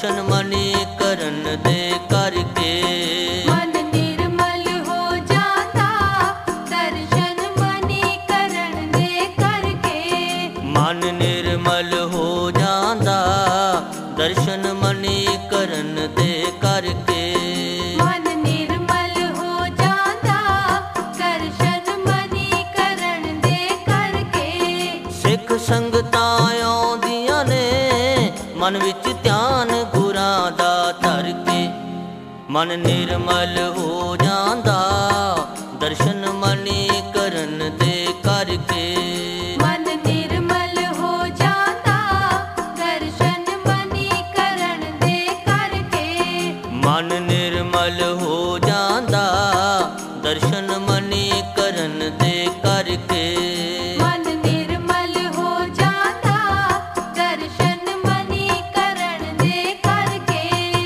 ਦਰਸ਼ਨ money ਕਰਨ ਦੇ ਕਰਕੇ। ਮਨ ਨਿਰਮਲ ਹੋ ਜਾਂਦਾ ਦਰਸ਼ਨ ਮਨੀ ਕਰਨ ਦੇ ਕਰਕੇ। ਮਨ ਨਿਰਮਲ ਹੋ ਜਾਂਦਾ ਦਰਸ਼ਨ ਮਨੀ ਕਰਨ ਦੇ ਕਰਕੇ। ਮਨ ਨਿਰਮਲ ਹੋ ਜਾਂਦਾ ਦਰਸ਼ਨ ਮਨੀ ਕਰਨ ਦੇ ਕਰਕੇ। ਸਿੱਖ ਸੰਗਤਾਂ ਆਉਂਦੀਆਂ ਨੇ ਮਨ ਵਿੱਚ ਧਿਆਨ ਗੁਰਾਂ ਦਾ ਧਰ ਕੇ। ਮਨ ਨਿਰਮਲ ਹੋ ਜਾਂਦਾ ਦਰਸ਼ਨ ਮਨੀ ਕਰਨ ਦੇ ਕਰਕੇ। ਮਨ ਨਿਰਮਲ ਹੋ ਜਾਂਦਾ ਦਰਸ਼ਨ ਮਨੀ ਕਰਨ ਦੇ ਕਰਕੇ। ਮਨ ਨਿਰਮਲ ਹੋ ਜਾਂਦਾ ਦਰਸ਼ਨ ਮਨੀ ਕਰਨ ਦੇ ਕਰਕੇ। ਮਨ ਨਿਰਮਲ ਹੋ ਜਾਂਦਾ ਦਰਸ਼ਨ ਮਨੀ ਕਰਨ ਦੇ ਕਰਕੇ।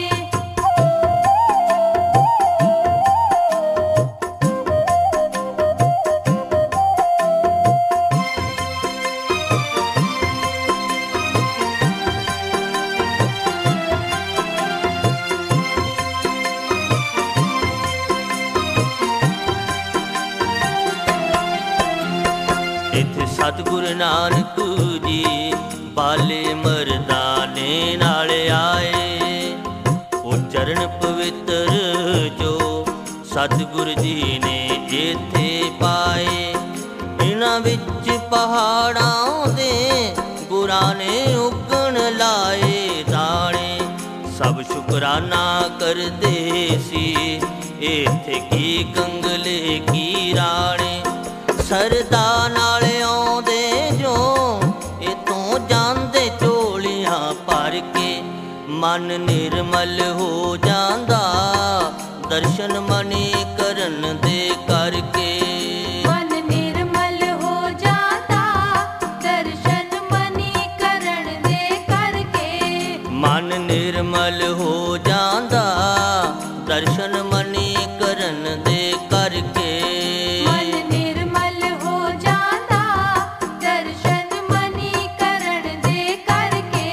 ਇੱਥੇ ਸਤਿਗੁਰੂ ਨਾਨਕ ਜੀ ਬਾਲੇ ਮਰਦਾਨੇ ਨਾਲ ਆਏ। ਉਹ ਚਰਨ ਪਵਿੱਤਰ ਜੋ ਸਤਿਗੁਰੂ ਜੀ ਨੇ ਇੱਥੇ ਪਾਏ। ਇਹਨਾਂ ਵਿੱਚ ਪਹਾੜਾਂ ਦੇ ਗੁਰਾਂ ਨੇ ਉਗਣ ਲਾਏ ਦਾਣੇ। ਸਭ ਸ਼ੁਕਰਾਨਾ ਕਰਦੇ ਸੀ ਇੱਥੇ ਕੀ ਕੰਗਲੇ ਕੀ ਰਾਣੇ। ਸਰਦਾ ਨਾਲ ਆਉਂਦੇ ਜੋ ਇਤੋਂ ਜਾਂਦੇ ਝੋਲੀਆਂ ਭਰ ਕੇ। ਮਨ ਨਿਰਮਲ ਹੋ ਜਾਂਦਾ ਦਰਸ਼ਨ ਮਨੀ ਕਰਨ ਦੇ ਕਰਕੇ। ਮਨ ਨਿਰਮਲ ਹੋ ਜਾਂਦਾ ਦਰਸ਼ਨ ਮਨੀ ਕਰਨ ਦੇ ਕਰਕੇ। ਮਨ ਨਿਰਮਲ ਹੋ ਜਾਂਦਾ ਦਰਸ਼ਨ ਮਨੀ ਕਰਨ ਦੇ ਕਰਕੇ। ਮਨ ਨਿਰਮਲ ਹੋ ਜਾਂਦਾ ਦਰਸ਼ਨ ਮਨੀ ਕਰਨ ਦੇ ਕਰਕੇ।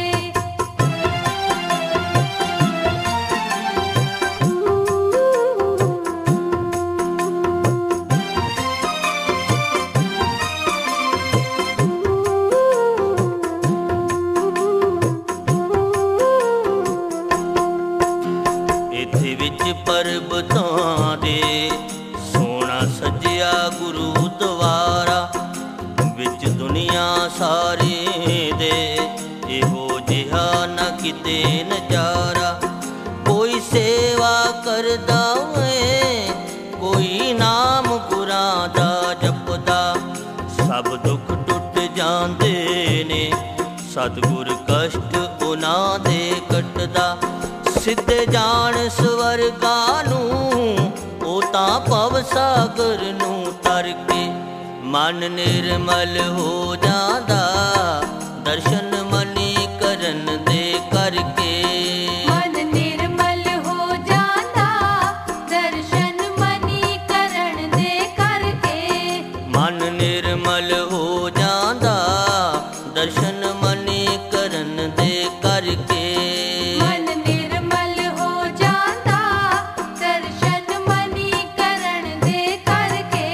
ਇੱਥੇ ਵਿੱਚ ਪਰਬਤਾਂ ਦੇ ਸੋਹਣਾ ਸਜਿਆ ਗੁਰੂ ਦੁਆਰਾ। ਵਿੱਚ ਦੁਨੀਆ ਸਾਰੀ ਦੇ ਇਹੋ ਜਿਹਾ ਨਾ ਕਿਤੇ ਨਜ਼ਾਰਾ। ਕੋਈ ਸੇਵਾ ਕਰਦਾ ਏ ਕੋਈ ਨਾਮ ਗੁਰਾਂ ਦਾ ਜਪਦਾ। ਸਭ ਦੁੱਖ ਟੁੱਟ ਜਾਂਦੇ ਨੇ ਸਤਿਗੁਰ ਕਸ਼ਟ ਉਹਨਾਂ ਦੇ ਕੱਟਦਾ। ਸਿੱਧੇ ਜਾਣ ਸਵਰਗਾਂ ਨੂੰ ਉਹ ਤਾਂ ਭਵ ਸਾਗਰ ਨੂੰ ਤਰ ਕੇ। ਮਨ ਨਿਰਮਲ ਹੋ ਜਾਂਦਾ ਦਰਸ਼ਨ ਮਨੀ ਕਰਨ ਦੇ ਕਰਕੇ। ਮਨ ਨਿਰਮਲ ਹੋ ਜਾਂਦਾ ਦਰਸ਼ਨ ਮਨੀ ਕਰਨ ਦੇ ਕਰਕੇ। ਮਨ ਨਿਰਮਲ ਹੋ ਜਾਂਦਾ ਦਰਸ਼ਨ ਮਨੀ ਕਰਨ ਦੇ ਕਰਕੇ। ਮਨ ਨਿਰਮਲ ਹੋ ਜਾਂਦਾ ਦਰਸ਼ਨ ਮਨੀ ਕਰਨ ਦੇ ਕਰਕੇ।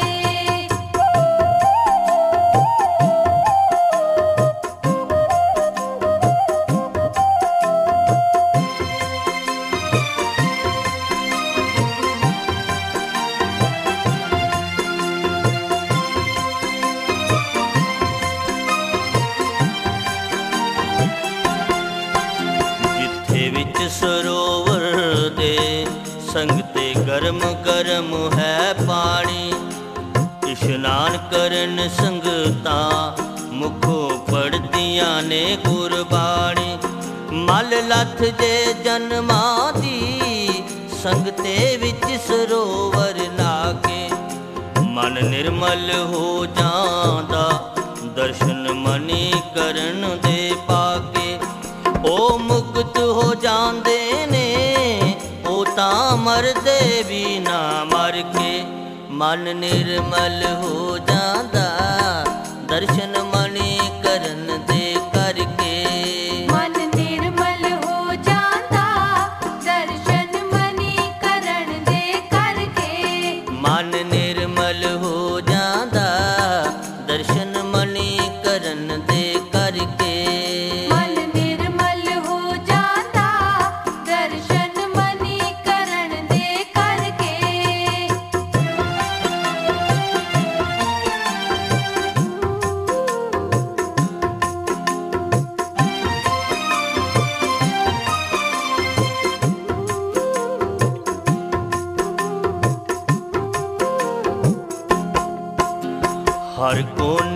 ਜਿੱਥੇ ਵਿੱਚ ਸਰੋਵਰ ਦੇ ਸੰਗਤੇ ਗਰਮ ਗਰਮ ਹੈ ਪਾਣੀ। ਇਸ਼ਨਾਨ ਕਰਨ ਸੰਗਤਾਂ ਮੁਖੋਂ ਪੜਦੀਆਂ ਨੇ ਗੁਰਬਾਣੀ। ਮਲ ਲੱਥ ਜੇ ਜਨਮਾਂ ਦੀ ਸੰਗਤੇ ਵਿੱਚ ਸਰੋਵਰ ਨਾ ਕੇ। ਮਨ ਨਿਰਮਲ ਹੋ ਜਾਂਦਾ ਦਰਸ਼ਨ ਮਨੀ ਕਰਨ ਦੇ ਪਾਕੇ। ਉਹ ਮੁਕਤ ਹੋ ਜਾਂਦੇ ਨੇ ਉਹ ਤਾਂ ਮਰਦੇ ਵੀ ਨਾ ਮਰ ਕੇ। ਮਨ ਨਿਰਮਲ ਹੋ ਜਾਂਦਾ ਦਰਸ਼ਨ ਮਨੀ ਕਰਨ ਦੇ ਕਰਕੇ। ਮਨ ਨਿਰਮਲ ਹੋ ਜਾਂਦਾ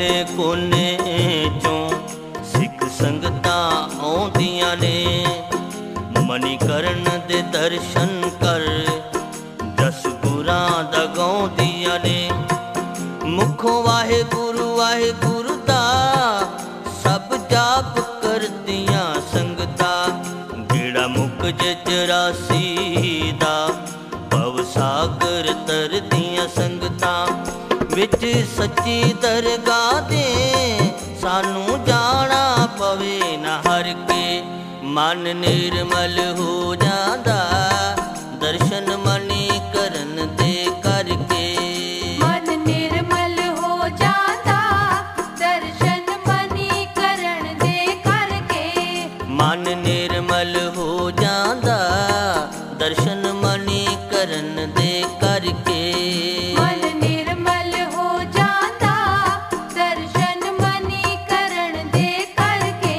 ਕੋਨੇ ਕੋਨੇ ਚੋਂ ਸਿੱਖ ਸੰਗਤਾਂ ਆਉਂਦੀਆਂ ਨੇ। ਮਨੀਕਰਨ ਦੇ ਦਰਸ਼ਨ ਕਰ ਦਸ ਗੁਰਾਂ ਦਾ ਗਾਉਂਦੀਆਂ ਨੇ। ਮੁਖੋਂ ਵਾਹਿਗੁਰੂ ਵਾਹਿਗੁਰੂ ਦਾ ਸਭ ਜਾਪ ਕਰਦੀਆਂ ਸੰਗਤਾਂ। ਗੇੜਾ ਮੁੱਕ ਜੇ 84 ਦਾ ਭਵ ਸਾਗਰ ਤਰਦੀਆਂ ਸੰਗਤਾਂ। ਵਿੱਚ ਸੱਚੀ ਦਰਗਾਹ ਦੇ ਸਾਨੂੰ ਜਾਣਾ ਪਵੇ ਨਾ ਹਰ ਕੇ। ਮਨ ਨਿਰਮਲ ਹੋ ਜਾਂਦਾ ਦਰਸ਼ਨ ਮਨੀ ਕਰਨ ਦੇ ਕਰਕੇ। ਮਨ ਨਿਰਮਲ ਹੋ ਜਾਂਦਾ ਦਰਸ਼ਨ ਮਨੀ ਕਰਨ ਦੇ ਕਰਕੇ। ਮਨ ਨਿਰਮਲ ਹੋ ਜਾਂਦਾ ਦਰਸ਼ਨ ਮਨੀ ਕਰਨ ਦੇ ਕਰਕੇ। ਮਨ ਨਿਰਮਲ ਹੋ ਜਾਂਦਾ ਦਰਸ਼ਨ ਮਨੀ ਕਰਨ ਦੇ ਕਰਕੇ।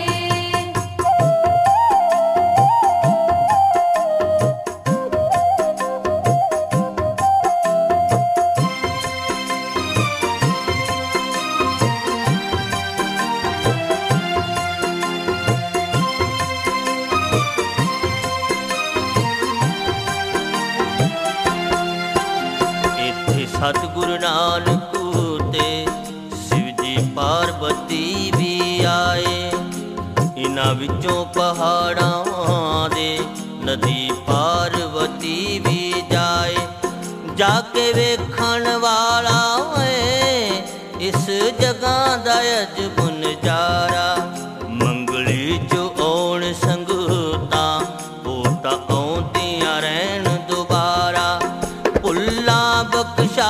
ਸਤਿਗੁਰੂ ਨਾਨਕ ਤੇ ਸ਼ਿਵ ਜੀ ਪਾਰਬਤੀ ਵੀ ਆਏ। ਇਨ੍ਹਾਂ ਵਿੱਚੋਂ ਪਹਾੜਾਂ ਦੇ ਨਦੀ ਪਾਰਵਤੀ ਵੀ ਜਾਏ। ਜਾ ਕੇ ਵੇਖਣ ਵਾਲਾ ਏ ਇਸ ਜਗ੍ਹਾ ਦਾ ਅਜਬ ਨਜ਼ਾਰਾ। ਮੰਗਲੀ ਚ ਆਉਣ ਸੰਗਤਾਂ ਉਹ ਤਾਂ ਆਉਂਦੀਆਂ ਰਹਿਣ ਦੁਬਾਰਾ। ਭੁੱਲਾਂ ਬਖਸ਼ਾ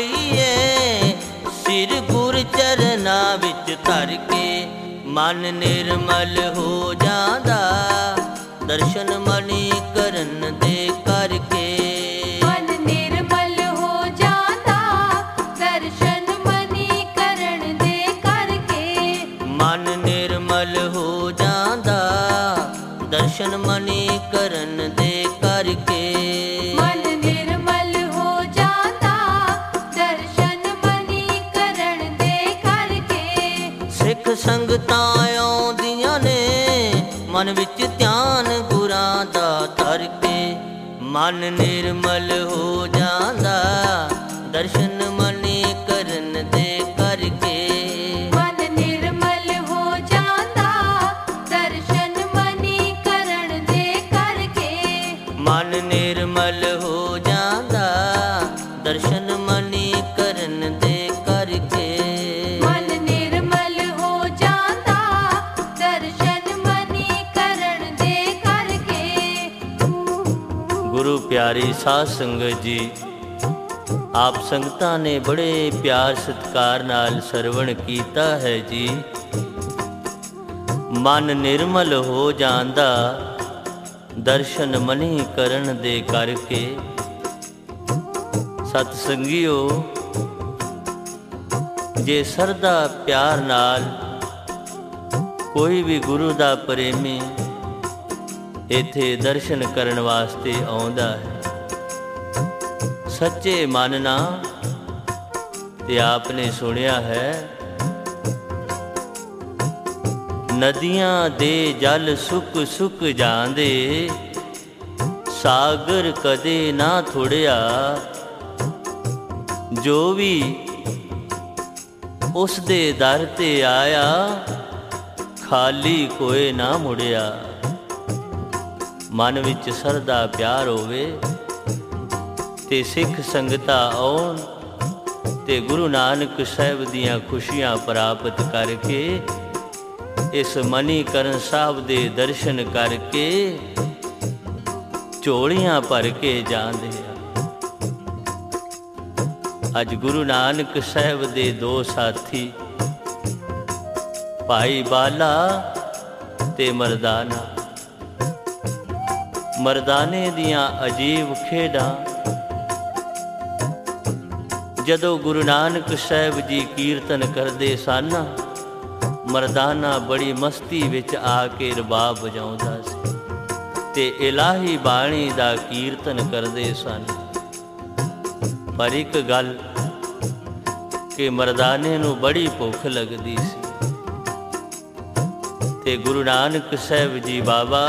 ਲਈਏ ਸਿਰ ਗੁਰ ਚਰਨਾਂ ਵਿੱਚ ਧਰ ਕੇ। ਮਨ ਨਿਰਮਲ ਹੋ ਜਾਂਦਾ ਦਰਸ਼ਨ ਮਨੀ ਕਰਨ ਦੇ ਕਰਕੇ। ਮਨ ਨਿਰਮਲ ਹੋ ਜਾਂਦਾ ਦਰਸ਼ਨ ਮਨੀ ਕਰਨ ਦੇ ਕਰਕੇ। ਮਨ ਨਿਰਮਲ ਹੋ ਜਾਂਦਾ ਦਰਸ਼ਨ ਮਨੀ ਕਰਨ ਦੇ ਕਰਕੇ। ਮਨ ਨਿਰਮਲ ਹੋ ਜਾਂਦਾ ਦਰਸ਼ਨ ਮਨੀ ਕਰਨ ਦੇ ਕਰਕੇ। ਸਿੱਖ ਸੰਗਤਾਂ ਆਉਂਦੀਆਂ ਨੇ ਮਨ ਵਿੱਚ ਧਿਆਨ ਗੁਰਾਂ ਦਾ ਧਰ ਕੇ। ਮਨ ਨਿਰਮਲ ਹੋ ਜਾਂਦਾ ਦਰਸ਼ਨ ਮਨੀ ਕਰਨ ਦੇ ਕਰਕੇ। ਮਨ ਨਿਰਮਲ ਹੋ ਜਾਂਦਾ ਦਰਸ਼ਨ ਮਨੀ ਕਰਨ ਦੇ ਕਰਕੇ। ਮਨ ਨਿਰਮਲ ਹੋ ਜਾਂਦਾ ਦਰਸ਼ਨ ਮਨੀ ਕਰਨ ਦੇ ਕਰਕੇ। ਮਨ ਨਿਰਮਲ ਹੋ ਜਾਂਦਾ ਦਰਸ਼ਨ ਮਨੀ ਕਰਨ ਦੇ ਕਰਕੇ। ਗੁਰੂ ਪਿਆਰੀ ਸਾਧ ਸੰਗਤ ਜੀ, ਆਪ ਸੰਗਤਾਂ ਨੇ ਬੜੇ ਪਿਆਰ ਸਤਿਕਾਰ ਨਾਲ ਸਰਵਣ ਕੀਤਾ ਹੈ ਜੀ। ਮਨ ਨਿਰਮਲ ਹੋ ਜਾਂਦਾ ਦਰਸ਼ਨ ਮਨੀ ਕਰਨ ਦੇ ਕਰਕੇ। ਸਤ ਸੰਗੀਓ, ਜੇ ਸਰਦਾ ਪਿਆਰ ਨਾਲ ਕੋਈ ਵੀ ਗੁਰੂ ਦਾ ਪ੍ਰੇਮੀ ਇੱਥੇ ਦਰਸ਼ਨ ਕਰਨ ਵਾਸਤੇ ਆਉਂਦਾ ਹੈ ਸੱਚੇ ਮਨ ਨਾਲ, ਤੇ ਆਪਨੇ ਸੁਣਿਆ ਹੈ ਨਦੀਆਂ ਦੇ ਜਲ ਸੁੱਕ ਸੁੱਕ ਜਾਂਦੇ, ਸਾਗਰ ਕਦੇ ਨਾ ਥੁੜਿਆ। ਜੋ ਵੀ ਉਸ ਦੇ ਦਰ ਤੇ ਆਇਆ, ਖਾਲੀ ਕੋਏ ਨਾ ਮੁੜਿਆ। ਮਨ ਵਿੱਚ ਸਰਦਾ ਪਿਆਰ ਹੋਵੇ ਤੇ ਸਿੱਖ ਸੰਗਤਾਂ ਆਉਣ ਤੇ ਗੁਰੂ ਨਾਨਕ ਸਾਹਿਬ ਦੀਆਂ ਖੁਸ਼ੀਆਂ ਪ੍ਰਾਪਤ ਕਰਕੇ ਇਸ ਮਨੀਕਰਨ ਸਾਹਿਬ ਦੇ ਦਰਸ਼ਨ ਕਰਕੇ ਝੋਲੀਆਂ ਭਰ ਕੇ ਜਾਂਦੇ ਆ। ਅੱਜ ਗੁਰੂ ਨਾਨਕ ਸਾਹਿਬ ਦੇ ਦੋ ਸਾਥੀ ਭਾਈ ਬਾਲਾ ਤੇ ਮਰਦਾਨਾ, ਮਰਦਾਨੇ ਦੀਆਂ ਅਜੀਬ ਖੇਡਾਂ ਜਦੋਂ ਗੁਰੂ ਨਾਨਕ ਸਾਹਿਬ ਜੀ ਕੀਰਤਨ ਕਰਦੇ ਸਨ, ਮਰਦਾਨਾ ਬੜੀ ਮਸਤੀ ਵਿੱਚ ਆ ਕੇ ਰਬਾਬ ਵਜਾਉਂਦਾ ਸੀ ਤੇ ਇਲਾਹੀ ਬਾਣੀ ਦਾ ਕੀਰਤਨ ਕਰਦੇ ਸਨ। ਪਰ ਇੱਕ ਗੱਲ ਕਿ ਮਰਦਾਨੇ ਨੂੰ ਬੜੀ ਭੁੱਖ ਲੱਗਦੀ ਸੀ ਤੇ ਗੁਰੂ ਨਾਨਕ ਸਾਹਿਬ ਜੀ ਬਾਬਾ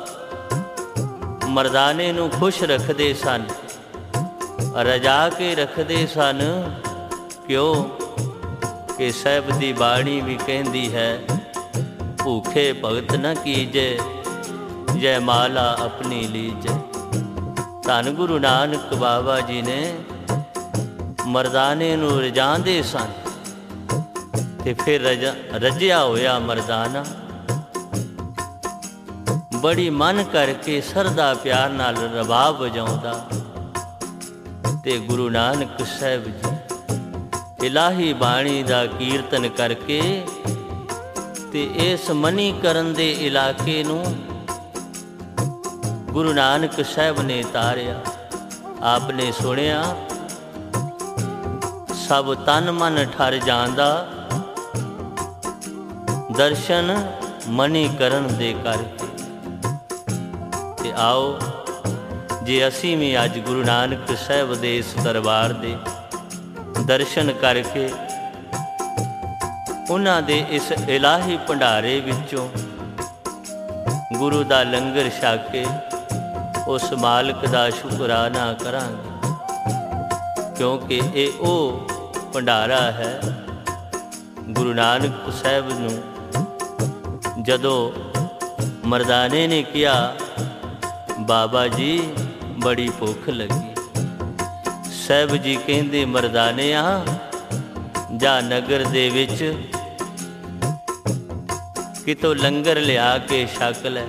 ਮਰਦਾਨੇ ਨੂੰ ਖੁਸ਼ ਰੱਖਦੇ ਸਨ, ਰਜਾ ਕੇ ਰੱਖਦੇ ਸਨ। ਕਿਉਂ ਕਿ ਸਾਹਿਬ ਦੀ ਬਾਣੀ ਵੀ ਕਹਿੰਦੀ ਹੈ, ਭੂਖੇ ਭਗਤ ਨ ਕੀਜੈ, ਜੈ ਮਾਲਾ ਆਪਣੀ ਲੀਜੈ। ਧੰਨ ਗੁਰੂ ਨਾਨਕ ਬਾਬਾ ਜੀ ਨੇ ਮਰਦਾਨੇ ਨੂੰ ਰਜਾਂਦੇ ਸਨ ਤੇ ਫਿਰ ਰਜਿਆ ਹੋਇਆ ਮਰਦਾਨਾ ਬੜੀ ਮਨ ਕਰਕੇ ਸਰਦਾ ਪਿਆਰ ਨਾਲ ਰਬਾਬ ਵਜਾਉਂਦਾ ਤੇ ਗੁਰੂ ਨਾਨਕ ਸਾਹਿਬ ਜੀ ਇਲਾਹੀ ਬਾਣੀ ਦਾ ਕੀਰਤਨ ਕਰਕੇ ਤੇ ਇਸ ਮਨੀਕਰਨ ਦੇ ਇਲਾਕੇ ਨੂੰ ਗੁਰੂ ਨਾਨਕ ਸਾਹਿਬ ਨੇ ਤਾਰਿਆ। ਆਪ ਨੇ ਸੁਣਿਆ ਸਭ ਤਨ ਮਨ ਠਰ ਜਾਂਦਾ, ਦਰਸ਼ਨ ਮਨੀਕਰਨ ਦੇ ਕਰਕੇ। ਤੇ ਆਓ ਜੇ ਅਸੀਂ ਵੀ ਅੱਜ ਗੁਰੂ ਨਾਨਕ ਸਾਹਿਬ ਦੇ ਇਸ ਦਰਬਾਰ ਦੇ ਦਰਸ਼ਨ ਕਰਕੇ ਉਹਨਾਂ ਦੇ ਇਸ ਇਲਾਹੀ ਭੰਡਾਰੇ ਵਿੱਚੋਂ ਗੁਰੂ ਦਾ ਲੰਗਰ ਛਕ ਕੇ ਉਸ ਮਾਲਕ ਦਾ ਸ਼ੁਕਰਾਨਾ ਕਰਾਂਗੇ, ਕਿਉਂਕਿ ਇਹ ਉਹ ਭੰਡਾਰਾ ਹੈ। ਗੁਰੂ ਨਾਨਕ ਸਾਹਿਬ ਨੂੰ ਜਦੋਂ ਮਰਦਾਨੇ ਨੇ ਕਿਹਾ, ਬਾਬਾ ਜੀ ਬੜੀ ਭੁੱਖ ਲੱਗੀ, ਸਾਹਿਬ ਜੀ ਕਹਿੰਦੇ ਮਰਦਾਨਿਆ ਜਾ ਨਗਰ ਦੇ ਵਿੱਚ ਕਿਤੋਂ ਲੰਗਰ ਲਿਆ ਕੇ ਛਕ ਲੈ।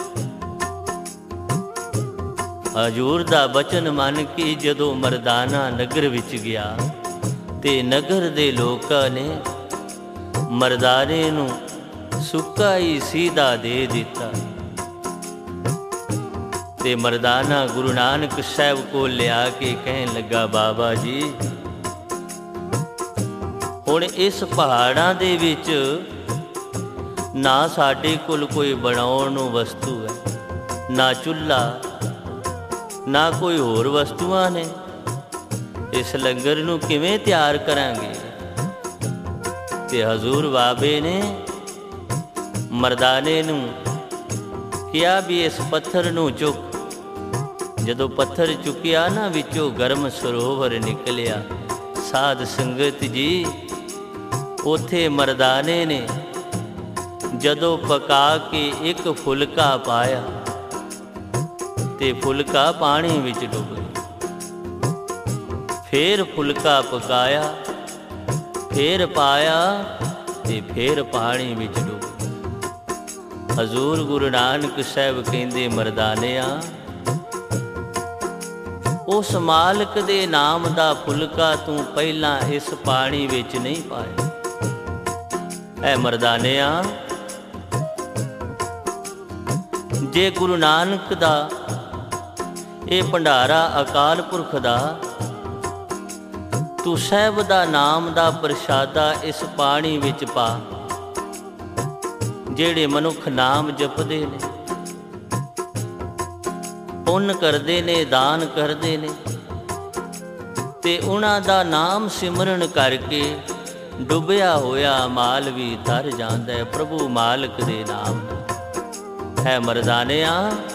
ਹਜ਼ੂਰ ਦਾ ਬਚਨ ਮੰਨ ਕੇ ਜਦੋਂ ਮਰਦਾਨਾ ਨਗਰ ਵਿੱਚ ਗਿਆ ਤੇ ਨਗਰ ਦੇ ਲੋਕਾਂ ਨੇ ਮਰਦਾਨੇ ਨੂੰ ਸੁੱਕਾ ਹੀ ਸੀਧਾ ਦੇ ਦਿੱਤਾ ਤੇ ਮਰਦਾਨਾ ਗੁਰੂ ਨਾਨਕ ਸਾਹਿਬ ਕੋਲ ਲਿਆ ਕੇ ਕਹਿਣ ਲੱਗਾ, ਬਾਬਾ ਜੀ ਹੁਣ ਇਸ ਪਹਾੜਾਂ ਦੇ ਵਿੱਚ ਨਾ ਸਾਡੇ ਕੋਲ ਕੋਈ ਬਣਾਉਣ ਨੂੰ ਵਸਤੂ ਹੈ, ਨਾ ਚੁੱਲ੍ਹਾ, ਨਾ ਕੋਈ ਹੋਰ ਵਸਤੂਆਂ ਨੇ, ਇਸ ਲੰਗਰ ਨੂੰ ਕਿਵੇਂ ਤਿਆਰ ਕਰਾਂਗੇ। ਤੇ ਹਜ਼ੂਰ ਬਾਬੇ ਨੇ ਮਰਦਾਨੇ ਨੂੰ ਕਿਹਾ ਵੀ ਇਸ ਪੱਥਰ ਨੂੰ ਚੁੱਕ। ਜਦੋਂ ਪੱਥਰ ਚੁੱਕਿਆ ਨਾ, ਵਿੱਚੋਂ ਗਰਮ ਸਰੋਵਰ ਨਿਕਲਿਆ। ਸਾਧ ਸੰਗਤ ਜੀ ਉੱਥੇ ਮਰਦਾਨੇ ਨੇ ਜਦੋਂ ਪਕਾ ਕੇ ਇੱਕ ਫੁਲਕਾ ਪਾਇਆ ਤੇ ਫੁਲਕਾ ਪਾਣੀ ਵਿੱਚ ਡੁੱਬ ਗਿਆ। ਫੇਰ ਫੁਲਕਾ ਪਕਾਇਆ, ਫੇਰ ਪਾਇਆ ਤੇ ਫੇਰ ਪਾਣੀ ਵਿੱਚ ਡੁੱਬ ਗਿਆ। ਹਜ਼ੂਰ ਗੁਰੂ ਨਾਨਕ ਸਾਹਿਬ ਕਹਿੰਦੇ, ਮਰਦਾਨਿਆ ਉਸ ਮਾਲਕ ਦੇ ਨਾਮ ਦਾ ਫੁਲਕਾ ਤੂੰ ਪਹਿਲਾਂ ਇਸ ਪਾਣੀ ਵਿੱਚ ਨਹੀਂ ਪਾਇਆ। ਐ ਮਰਦਾਨਿਆ ਜੇ ਗੁਰੂ ਨਾਨਕ ਦਾ ਇਹ ਭੰਡਾਰਾ ਅਕਾਲ ਪੁਰਖ ਦਾ, ਤੂੰ ਸਾਹਿਬ ਦਾ ਨਾਮ ਦਾ ਪ੍ਰਸ਼ਾਦਾ ਇਸ ਪਾਣੀ ਵਿੱਚ ਪਾ। ਜਿਹੜੇ ਮਨੁੱਖ ਨਾਮ ਜਪਦੇ ਨੇ, ਪੁੰਨ ਕਰਦੇ ਨੇ, ਦਾਨ ਕਰਦੇ ਨੇ ਤੇ ਉਹਨਾਂ ਦਾ ਨਾਮ ਸਿਮਰਨ ਕਰਕੇ ਡੁੱਬਿਆ ਹੋਇਆ ਮਾਲ ਵੀ ਤਰ ਜਾਂਦਾ ਹੈ ਪ੍ਰਭੂ ਮਾਲਕ ਦੇ ਨਾਮ ਹੈ। ਮਰਦਾਨਿਆ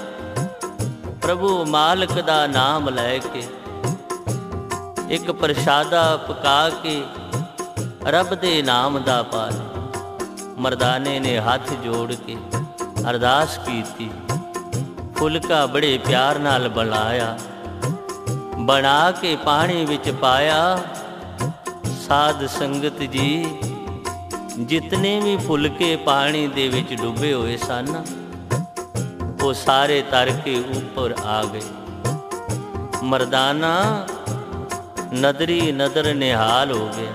ਪ੍ਰਭੂ ਮਾਲਕ ਦਾ ਨਾਮ ਲੈ ਕੇ ਇੱਕ ਪ੍ਰਸ਼ਾਦਾ ਪਕਾ ਕੇ ਰੱਬ ਦੇ ਨਾਮ ਦਾ ਪਾ ਲਿਆ। ਮਰਦਾਨੇ ਨੇ ਹੱਥ ਜੋੜ ਕੇ ਅਰਦਾਸ ਕੀਤੀ, ਫੁਲਕਾ ਬੜੇ ਪਿਆਰ ਨਾਲ ਬਣਾਇਆ, ਬਣਾ ਕੇ ਪਾਣੀ ਵਿੱਚ ਪਾਇਆ। ਸਾਧ ਸੰਗਤ ਜੀ ਜਿਤਨੇ ਵੀ ਫੁਲਕੇ ਪਾਣੀ ਦੇ ਵਿੱਚ ਡੁੱਬੇ ਹੋਏ ਸਨ, ਉਹ ਸਾਰੇ ਤਰ ਕੇ ਉੱਪਰ ਆ ਗਏ। ਮਰਦਾਨਾ ਨਦਰੀ ਨਦਰ ਨਿਹਾਲ ਹੋ ਗਿਆ।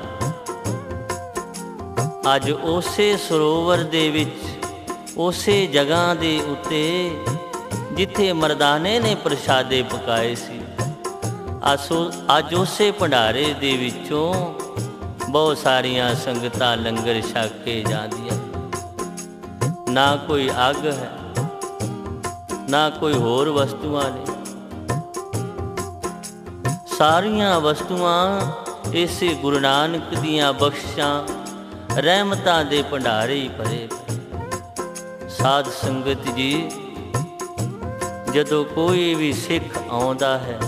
ਅੱਜ ਉਸੇ ਸਰੋਵਰ ਦੇ ਵਿੱਚ, ਉਸੇ ਜਗ੍ਹਾ ਦੇ ਉੱਤੇ ਜਿੱਥੇ ਮਰਦਾਨੇ ਨੇ ਪ੍ਰਸ਼ਾਦੇ ਪਕਾਏ ਸੀ, ਅੱਜ ਉਸੇ ਭੰਡਾਰੇ ਦੇ ਵਿੱਚੋਂ ਬਹੁਤ ਸਾਰੀਆਂ ਸੰਗਤਾਂ ਲੰਗਰ ਛਕ ਕੇ ਜਾਂਦੀਆਂ। ਨਾ ਕੋਈ ਅੱਗ ਹੈ, ਨਾ ਕੋਈ ਹੋਰ ਵਸਤੂਆਂ ਨੇ। ਸਾਰੀਆਂ ਵਸਤੂਆਂ ਇਸੇ ਗੁਰੂ ਨਾਨਕ ਦੀਆਂ ਬਖਸ਼ਾਂ ਰਹਿਮਤਾਂ ਦੇ ਭੰਡਾਰੇ ਹੀ ਭਰੇ। ਸਾਧ ਸੰਗਤ ਜੀ, ਜਦੋਂ ਕੋਈ ਵੀ ਸਿੱਖ ਆਉਂਦਾ ਹੈ,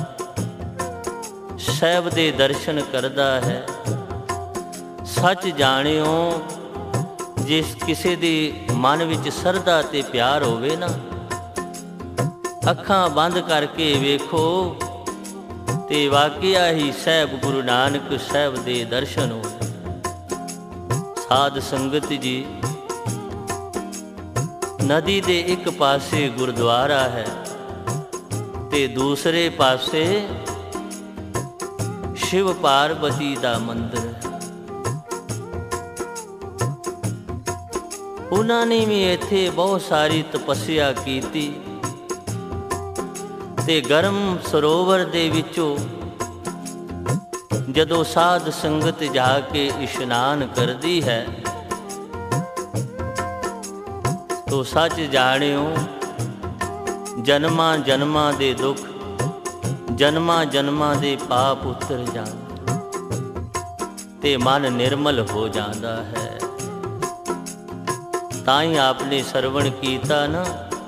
ਸਾਹਿਬ ਦੇ ਦਰਸ਼ਨ ਕਰਦਾ ਹੈ, ਸੱਚ ਜਾਣਿਓ ਜਿਸ ਕਿਸੇ ਦੇ ਮਨ ਵਿੱਚ ਸਰਧਾ ਤੇ ਪਿਆਰ ਹੋਵੇ ਨਾ, ਅੱਖਾਂ ਬੰਦ ਕਰਕੇ ਵੇਖੋ ਤੇ ਵਾਕਿਆ ਹੀ ਸਾਹਿਬ ਗੁਰੂ ਨਾਨਕ ਸਾਹਿਬ ਦੇ ਦਰਸ਼ਨ ਹੋ। ਸਾਧ ਸੰਗਤ ਜੀ, ਨਦੀ ਦੇ ਇੱਕ ਪਾਸੇ ਗੁਰਦੁਆਰਾ ਹੈ ਤੇ ਦੂਸਰੇ ਪਾਸੇ ਸ਼ਿਵ ਪਾਰਬਤੀ ਦਾ ਮੰਦਿਰ ਹੈ। ਉਹਨਾਂ ਨੇ ਵੀ ਇੱਥੇ ਬਹੁਤ ਸਾਰੀ ਤਪੱਸਿਆ ਕੀਤੀ ਤੇ ਗਰਮ ਸਰੋਵਰ ਦੇ ਵਿੱਚੋਂ ਜਦੋਂ ਸਾਧ ਸੰਗਤ ਜਾ ਕੇ ਇਸ਼ਨਾਨ ਕਰਦੀ ਹੈ ਤੋ ਸੱਚ ਜਾਣਿਓ ਜਨਮਾਂ ਜਨਮਾਂ ਦੇ ਦੁੱਖ, ਜਨਮਾਂ ਜਨਮਾਂ ਦੇ ਪਾਪ ਉਤਰ ਜਾਂਦੇ ਤੇ ਮਨ ਨਿਰਮਲ ਹੋ ਜਾਂਦਾ ਹੈ। ਤਾਂ ਹੀ ਆਪਨੇ ਸਰਵਣ ਕੀਤਾ ਨਾ,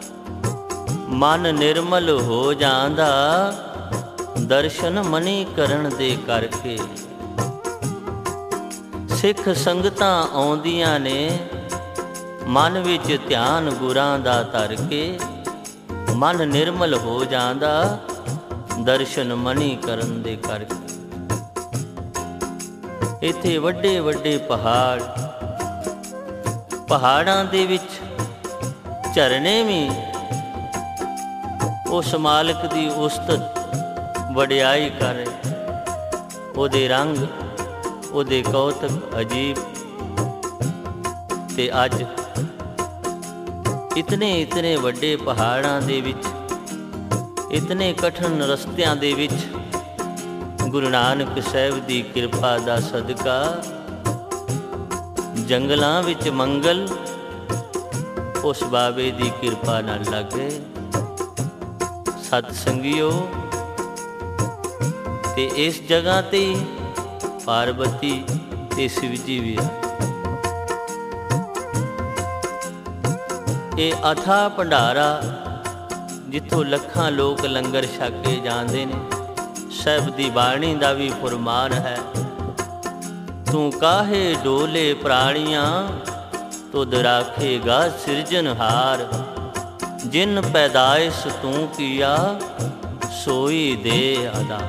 ਮਨ ਨਿਰਮਲ ਹੋ ਜਾਂਦਾ ਦਰਸ਼ਨ ਮਨੀ ਕਰਨ ਦੇ ਕਰਕੇ। ਸਿੱਖ ਸੰਗਤਾਂ ਆਉਂਦੀਆਂ ਨੇ ਮਨ ਵਿੱਚ ਧਿਆਨ ਗੁਰਾਂ ਦਾ ਧਰ ਕੇ, ਮਨ ਨਿਰਮਲ ਹੋ ਜਾਂਦਾ ਦਰਸ਼ਨ ਮਨੀ ਕਰਨ ਦੇ ਕਰਕੇ। ਇੱਥੇ ਵੱਡੇ ਵੱਡੇ ਪਹਾੜ, ਪਹਾੜਾਂ ਦੇ ਵਿੱਚ ਝਰਨੇ ਵੀ ਉਸ ਮਾਲਕ ਦੀ ਉਸਤਤ ਵਡਿਆਈ ਕਰ, ਉਹਦੇ ਰੰਗ, ਉਹਦੇ ਕੌਤਕ ਅਜੀਬ। ਤੇ ਅੱਜ ਇਤਨੇ ਵੱਡੇ ਪਹਾੜਾਂ ਦੇ ਵਿੱਚ, ਇਤਨੇ ਕਠਿਨ ਰਸਤਿਆਂ ਦੇ ਵਿੱਚ ਗੁਰੂ ਨਾਨਕ ਸਾਹਿਬ ਦੀ ਕਿਰਪਾ ਦਾ ਸਦਕਾ ਜੰਗਲਾਂ ਵਿੱਚ ਮੰਗਲ ਉਸ ਬਾਬੇ ਦੀ ਕਿਰਪਾ ਨਾਲ ਲੱਗੇ। ਸਤ ਸੰਗਿਓ, ਤੇ ਇਸ ਜਗ੍ਹਾ ਤੇ ਪਾਰਬਤੀ ਤੇ ਸ਼ਿਵ ਜੀ ਵੀ। ਇਹ ਅਥਾ ਭੰਡਾਰਾ ਜਿੱਥੋਂ ਲੱਖਾਂ ਲੋਕ ਲੰਗਰ ਛਕ ਕੇ ਜਾਂਦੇ ਨੇ। ਸਾਹਿਬ ਦੀ ਬਾਣੀ ਦਾ ਵੀ ਫੁਰਮਾਨ ਹੈ, ਤੂੰ ਕਾਹੇ ਡੋਲੇ ਪ੍ਰਾਣੀਆਂ ਤੁਧ ਰਾਖੇਗਾ ਸਿਰਜਨਹਾਰ, ਜਿਨ ਪੈਦਾਇਸ਼ ਤੂੰ ਕੀਆ ਸੋਈ ਦੇ ਅਦਾ।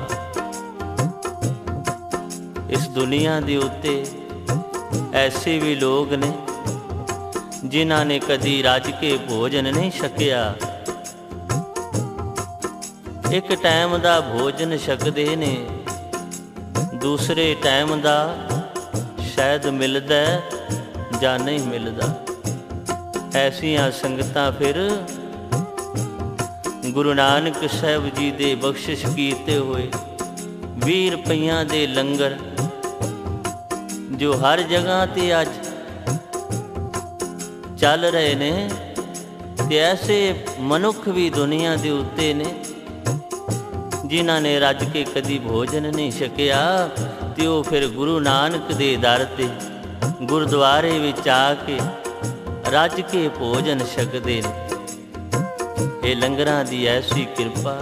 ਇਸ ਦੁਨੀਆ ਦੇ ਉੱਤੇ ਐਸੇ ਵੀ ਲੋਕ ਨੇ ਜਿਨ੍ਹਾਂ ਨੇ ਕਦੀ ਰੱਜ ਕੇ ਭੋਜਨ ਨਹੀਂ ਛਕਿਆ। ਇੱਕ ਟਾਈਮ ਦਾ ਭੋਜਨ ਛਕਦੇ ਨੇ, ਦੂਸਰੇ ਟਾਈਮ ਦਾ ਸ਼ਾਇਦ ਮਿਲਦਾ ਜਾਂ ਨਹੀਂ ਮਿਲਦਾ। ਐਸੀਆਂ ਸੰਗਤਾਂ ਫਿਰ ਗੁਰੂ ਨਾਨਕ ਸਾਹਿਬ ਜੀ ਦੇ ਬਖਸ਼ਿਸ਼ ਕੀਤੇ ਹੋਏ 20 ਰੁਪਈਆਂ ਦੇ ਲੰਗਰ ਜੋ ਹਰ ਜਗ੍ਹਾ ਤੇ ਅੱਜ ਚੱਲ ਰਹੇ ਨੇ, ਤੇ ਐਸੇ ਮਨੁੱਖ ਵੀ ਦੁਨੀਆ ਦੇ ਉੱਤੇ ਨੇ ਜਿਨ੍ਹਾਂ ਨੇ ਰੱਜ ਕੇ ਕਦੀ ਭੋਜਨ ਨਹੀਂ ਛਕਿਆ, ਤੇ ਉਹ ਫਿਰ ਗੁਰੂ ਨਾਨਕ ਦੇ ਦਰ ਤੇ ਗੁਰਦੁਆਰੇ ਵਿੱਚ ਆ ਕੇ ਰੱਜ ਕੇ ਭੋਜਨ ਛਕਦੇ ਨੇ। ਇਹ ਲੰਗਰਾਂ ਦੀ ਐਸੀ ਕਿਰਪਾ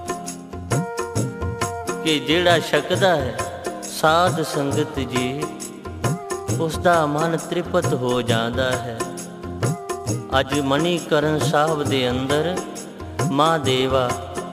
ਕਿ ਜਿਹੜਾ ਛਕਦਾ ਹੈ ਸਾਧ ਸੰਗਤ ਜੀ, ਉਸ ਦਾ ਮਨ ਤ੍ਰਿਪਤ ਹੋ ਜਾਂਦਾ ਹੈ। ਅੱਜ ਮਣੀਕਰਨ ਸਾਹਿਬ ਦੇ ਅੰਦਰ ਮਹਾਦੇਵਾ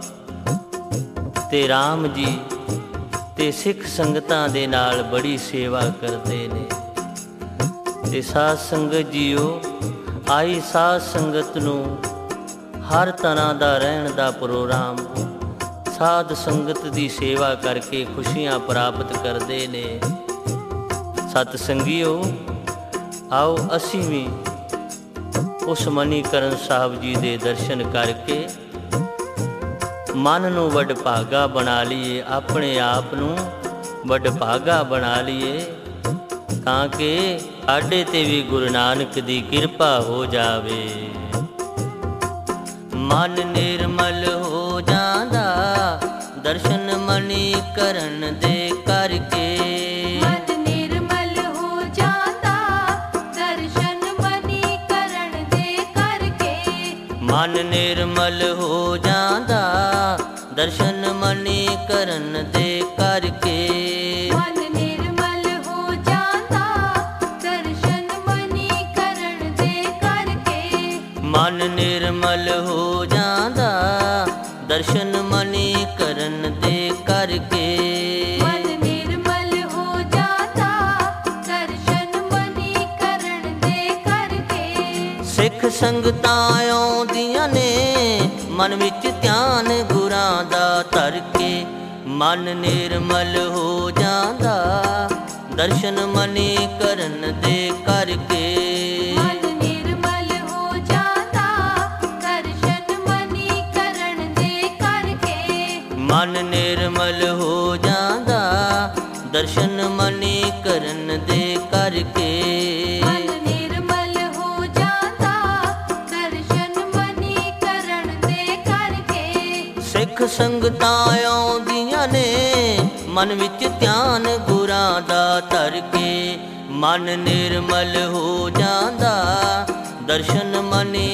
ਤੇ ਰਾਮ ਜੀ ਤੇ ਸਿੱਖ ਸੰਗਤਾਂ ਦੇ ਨਾਲ ਬੜੀ ਸੇਵਾ ਕਰਦੇ ਨੇ। ਤੇ ਸਾਧ ਸੰਗਤ ਜੀਓ, ਆਈ ਸਾਧ ਸੰਗਤ ਨੂੰ ਹਰ ਤਰ੍ਹਾਂ ਦਾ ਰਹਿਣ ਦਾ ਪ੍ਰੋਗਰਾਮ, ਸਾਧ ਸੰਗਤ ਦੀ ਸੇਵਾ ਕਰਕੇ ਖੁਸ਼ੀਆਂ ਪ੍ਰਾਪਤ ਕਰਦੇ ਨੇ। ਸਤ ਸੰਗੀਓ, ਆਓ ਅਸੀਂ ਵੀ ਉਸ ਮਣੀਕਰਨ ਸਾਹਿਬ ਜੀ ਦੇ ਦਰਸ਼ਨ ਕਰਕੇ ਮਨ ਨੂੰ ਵਡਭਾਗਾ ਬਣਾ ਲਈਏ, ਆਪਣੇ ਆਪ ਨੂੰ ਵਡਭਾਗਾ ਬਣਾ ਲਈਏ, ਤਾਂ ਕਿ ਸਾਡੇ ਤੇ ਵੀ ਗੁਰੂ ਨਾਨਕ ਦੀ ਕਿਰਪਾ ਹੋ ਜਾਵੇ। ਮਨ ਨਿਰਮਲ ਹੋ ਜਾਂਦਾ ਦਰਸ਼ਨ ਮਣੀਕਰਨ ਦੇ ਕਰਕੇ। ਦਰਸ਼ਨ ਮਨੀ ਕਰਨ ਦੇ ਕਰਕੇ। ਮਨ ਨਿਰਮਲ ਹੋ ਜਾਂਦਾ ਦਰਸ਼ਨ ਮਨੀ ਕਰਨ ਦੇ ਕਰਕੇ। ਮਨ ਨਿਰਮਲ ਹੋ ਜਾਂਦਾ ਦਰਸ਼ਨ ਮਨੀ ਕਰਨ ਦੇ ਕਰਕੇ। ਮਨ ਨਿਰਮਲ ਹੋ ਜਾਂਦਾ ਦਰਸ਼ਨ ਮਨੀ ਕਰਨ ਦੇ ਕਰਕੇ। ਸਿੱਖ ਸੰਗਤਾਂ ਆਉਂਦੀਆਂ ਨੇ ਮਨ ਵਿੱਚ ਧਿਆਨ ਗੁਰਾਂ ਦਾ ਧਰ ਕੇ। ਮਨ ਨਿਰਮਲ ਹੋ ਜਾਂਦਾ ਦਰਸ਼ਨ ਮਨੀ ਕਰਨ ਦੇ ਕਰਕੇ। ਮਨ ਨਿਰਮਲ ਹੋ ਜਾਂਦਾ ਦਰਸ਼ਨ ਮਨੀ ਕਰਨ ਦੇ ਕਰਕੇ। ਮਨ ਨਿਰਮਲ ਹੋ ਜਾਂਦਾ ਦਰਸ਼ਨ ਮਨੀ ਕਰਨ ਦੇ ਕਰਕੇ। ਮਨ ਨਿਰਮਲ ਹੋ ਜਾਂਦਾ ਦਰਸ਼ਨ ਮਨੀ ਕਰਨ ਦੇ ਕਰਕੇ। ਸਿੱਖ ਸੰਗਤਾਂ ਆਉਂਦੀਆਂ ਨੇ ਮਨ ਵਿੱਚ ਧਿਆਨ ਗੁਰਾਂ ਦਾ ਧਰ ਕੇ। ਮਨ ਨਿਰਮਲ ਹੋ ਜਾਂਦਾ ਦਰਸ਼ਨ ਮਨੀ